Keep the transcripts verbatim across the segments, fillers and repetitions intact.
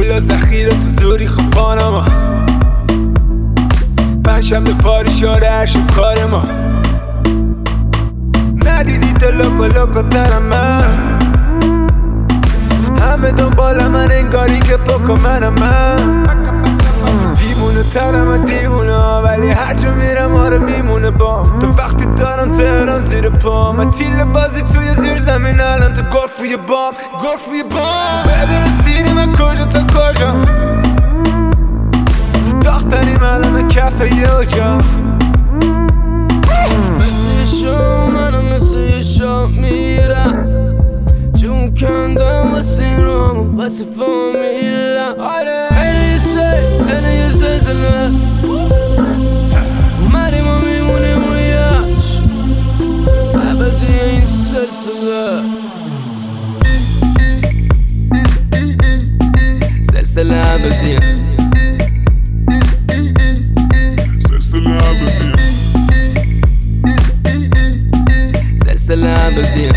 پولا ذخیره تو زوری خوب پانما پنجشنبه پاری شاره هر شب کار ما ندیدی تو لوکو لوکو ترم من همه دنبال من انگاری که پوکو منم من دیوونه ترم دیوونه ولی هر جا میرم آره میمونه بام تو وقتی دارم تهران زیر پام من تیل بازی توی زیر زمین الان تو گرف روی بام گرف روی بام ببین سیری من کجا تا کجا داختریم الان کفه یه اجاق مثل یه شام منم مثل یه شام میرم جون کندم واسه این رام واسه فامیلم آره اینه یه سیل اینه یه زلزله اومدیم و میمونیم و یش ابدی این سلسله سلسله ابدیه سلسله ابدیه سلسله ابدیه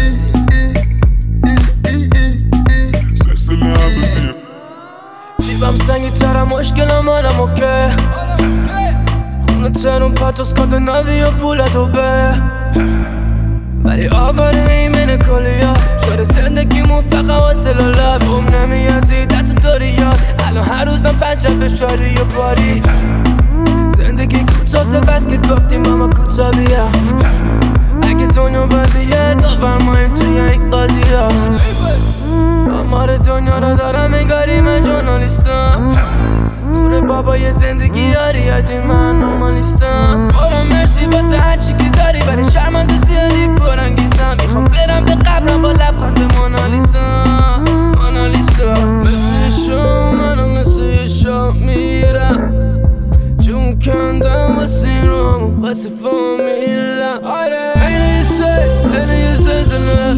سلسله ابدیه جیبم سنگی ترم مشکلم منم اوکی خونه ترون پاتوس کاده نوی و پول دوبه ولی آواره ایمن کلیا شده زندگیمون فقط هتل و لب بوم نمیازی دت داریا الان هر روزم پنجشنبه شاری و باری زندگی کوتاسه بس که گفتیم ماما کوتا بیا اگه دنیا بازیه داورماییم توی این بازی ها آمار دنیا رو دارم انگاری من جورنالیستم دور بابای زندگی یاری آجی من نورمالیستم برام مرسی واسه هرچی که داری ولی شرمنده زیادی پرانگیزم میخوام برم به قبرم با لبخند مونالیسا مونالیسا مثل یه شام منم مثل یه شام میرم جون کندم واسه این رام واسه فامیلم آره اینه یه سیل اینه یه زلزله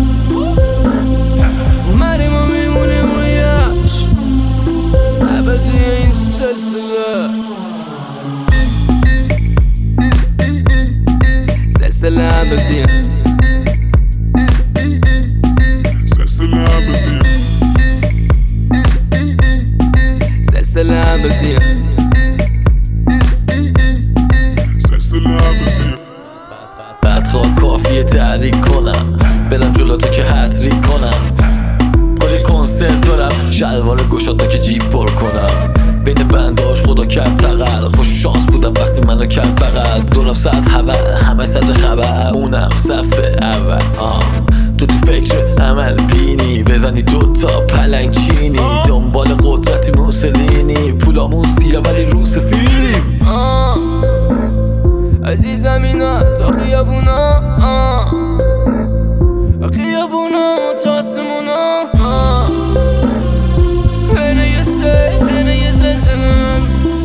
اومدیم و میمونیم و یش ابدی این سلسله سلسله ابدیه سلسله ابدیه سلسله ابدیه سلسله ابدیه بعد کافیه تحریک کنم برم جلوتو که هتریک کنم کلی کنسرت دارم شلوار گشاتا که جیب پر کنم بین بنداش خدا کرد تقل خوش شانس بودم وقتی منو کرد بغل دو ساعت هوا همه صدر خبر اونم صفحه اول آه. تو تو فکر عمل بینی بزنی دوتا پلنگ چینی دنبال قدرتی موسلینی پولامون سیاه ولی رو سفیدیم آه. عزیزم اینا تا خیابونا آه. خیابونا تا آسمونا آه. اینه یه سیل اینه یه زلزله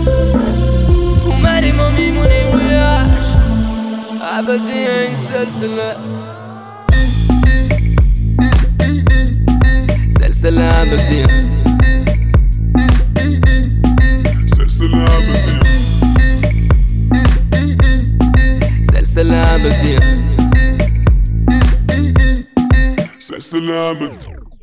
اومدیم و میمونیم و یش ابدی این سلسله سلسله ابدیه سلسله ابدیه سلسله ابدیه سلسله ابدیه